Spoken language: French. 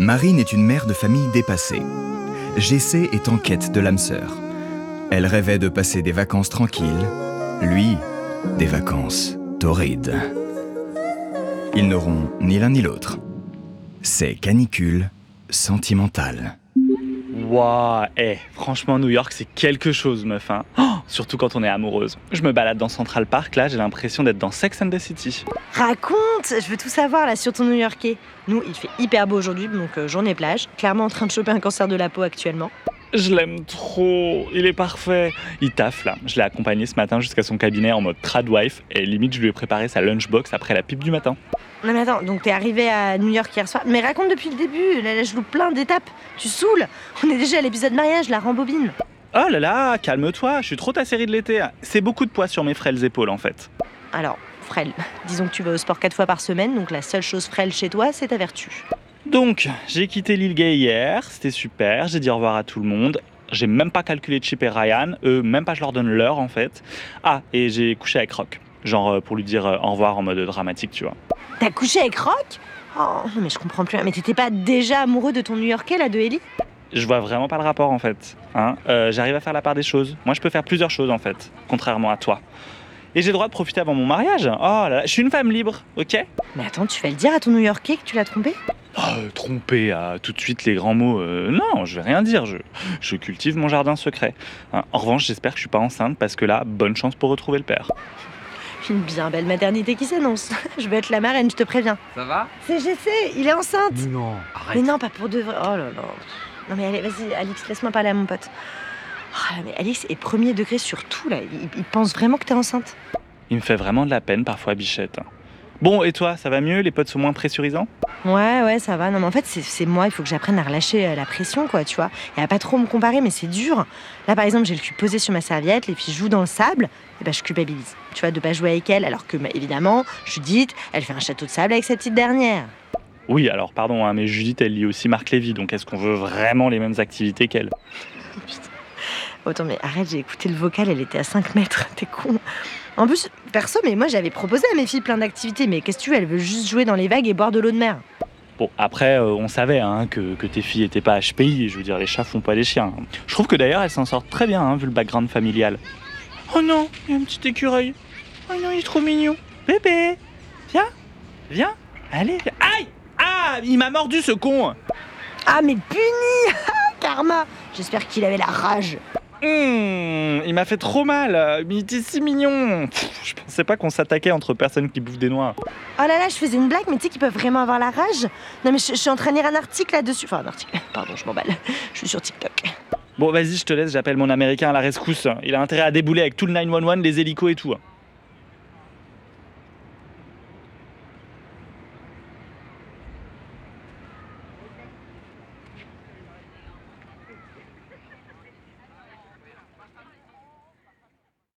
Marine est une mère de famille dépassée. Jessé est en quête de l'âme sœur. Elle rêvait de passer des vacances tranquilles. Lui, des vacances torrides. Ils n'auront ni l'un ni l'autre. C'est canicule sentimentale. Waouh, franchement, New York, c'est quelque chose, meuf, hein. Surtout quand on est amoureuse. Je me balade dans Central Park, là, j'ai l'impression d'être dans Sex and the City. Raconte, je veux tout savoir là sur ton New-Yorkais. Nous, il fait hyper beau aujourd'hui, donc journée plage. Clairement en train de choper un cancer de la peau actuellement. Je l'aime trop, il est parfait. Il taffe là, je l'ai accompagné ce matin jusqu'à son cabinet en mode tradwife et limite je lui ai préparé sa lunchbox après la pipe du matin. Non mais attends, donc t'es arrivé à New York hier soir. Mais raconte depuis le début, là je loupe plein d'étapes. Tu saoules. On est déjà à l'épisode mariage, la rembobine. Oh là là, calme-toi, je suis trop ta série de l'été. C'est beaucoup de poids sur mes frêles épaules en fait. Alors, frêle, disons que tu vas au sport 4 fois par semaine, donc la seule chose frêle chez toi, c'est ta vertu. Donc, j'ai quitté l'île gay hier, c'était super, j'ai dit au revoir à tout le monde. J'ai même pas calculé Chip et Ryan, même pas je leur donne l'heure en fait. Ah, et j'ai couché avec Rock, genre pour lui dire au revoir en mode dramatique, tu vois. T'as couché avec Rock ? Oh, non mais je comprends plus. Mais t'étais pas déjà amoureux de ton New-Yorkais là, de Ellie ? Je vois vraiment pas le rapport en fait. J'arrive à faire la part des choses. Moi, je peux faire plusieurs choses en fait, contrairement à toi. Et j'ai le droit de profiter avant mon mariage. Oh là là, je suis une femme libre, ok ? Mais attends, tu vas le dire à ton New-Yorkais que tu l'as trompé ? Tromper, tout de suite les grands mots. Non, je vais rien dire. Je cultive mon jardin secret. En revanche, j'espère que je suis pas enceinte parce que là, bonne chance pour retrouver le père. Une bien belle maternité qui s'annonce. Je vais être la marraine, je te préviens. Ça va? C'est Jessé, il est enceinte. Non, arrête. Mais non, pas pour de vrai. Oh là là. Non mais allez, vas-y, Alix, laisse-moi parler à mon pote. Oh là, mais Alix est premier degré sur tout là. Il pense vraiment que t'es enceinte. Il me fait vraiment de la peine parfois, Bichette. Bon, et toi, ça va mieux? Les potes sont moins pressurisants? Ouais, ça va. Non mais en fait, c'est moi, il faut que j'apprenne à relâcher la pression, quoi, tu vois. Et à pas trop me comparer, mais c'est dur. Là, par exemple, j'ai le cul posé sur ma serviette, les filles jouent dans le sable, et ben je culpabilise. Tu vois, de pas jouer avec elle, alors que, évidemment, Judith, elle fait un château de sable avec sa petite dernière. Oui, alors pardon, mais Judith, elle lit aussi Marc Lévy, donc est-ce qu'on veut vraiment les mêmes activités qu'elle? Attends, mais arrête, j'ai écouté le vocal, elle était à 5 mètres, t'es con. En plus, perso, mais moi j'avais proposé à mes filles plein d'activités, mais qu'est-ce que tu veux, elles veulent juste jouer dans les vagues et boire de l'eau de mer. Bon, après, on savait que tes filles étaient pas HPI, je veux dire, les chats font pas les chiens. Je trouve que d'ailleurs, elles s'en sortent très bien, vu le background familial. Oh non, il y a un petit écureuil. Oh non, il est trop mignon. Bébé, viens, allez, viens. Aïe! Ah, il m'a mordu ce con! Ah, mais puni! Karma! J'espère qu'il avait la rage. Il m'a fait trop mal, mais il était si mignon. Je pensais pas qu'on s'attaquait entre personnes qui bouffent des noix. Oh là là, je faisais une blague, mais tu sais qu'ils peuvent vraiment avoir la rage. Non mais je suis en train de lire un article là-dessus. Enfin, un article, pardon, je m'emballe. Je suis sur TikTok. Bon, vas-y, je te laisse, j'appelle mon américain à la rescousse. Il a intérêt à débouler avec tout le 911, les hélicos et tout.